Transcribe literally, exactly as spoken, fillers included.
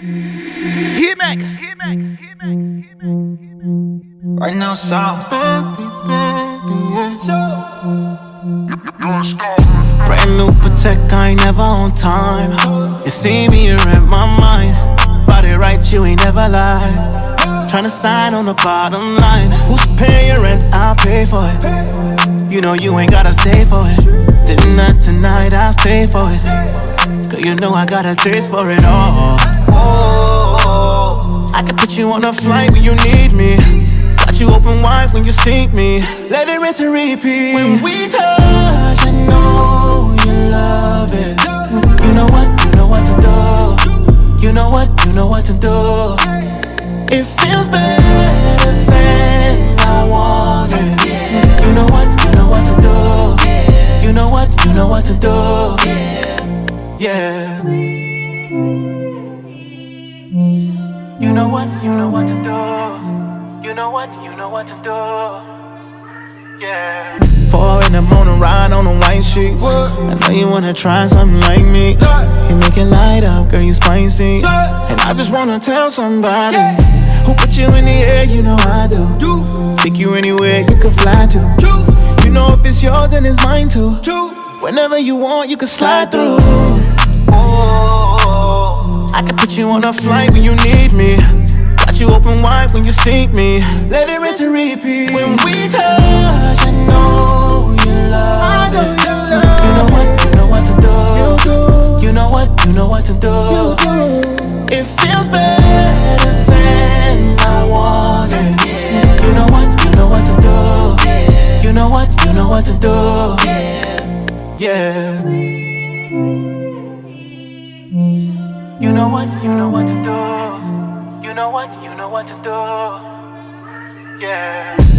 He-Mac. Right now, sound. Baby, baby, yeah. Brand new Patek, I ain't never on time. You see me, you're in my mind. Body right, you ain't never lied. Tryna sign on the bottom line. Who's paying your rent? I'll pay for it. You know you ain't gotta stay for it. Dinner tonight, I'll stay for it. Cause you know I got a taste for it all. I can put you on a flight when you need me. Got you open wide when you see me. Let it rinse and repeat. When we touch, I know you love it. You know what, you know what to do. You know what, you know what to do. It feels better than I want it. You know what, you know what to do. You know what, you know what to do. Yeah. You know what, you know what to do. You know what, you know what to do. Yeah. Four in the morning, ride on the white sheets. I know you wanna try something like me. You make it light up, girl, you spicy. And I just wanna tell somebody who put you in the air, you know I do. Take you anywhere you can fly to. You know if it's yours and it's mine too. Whenever you want, you can slide through. I can put you on a flight when you need me. Got you open wide when you see me. Let it rinse and repeat. When we touch, I know you love it. You know what, you know what to do. You know what, you know what to do. It feels better than I want it. You know what, you know what to do. You know what, you know what to do. Yeah. You know what, you know what to do. You know what, you know what to do. Yeah.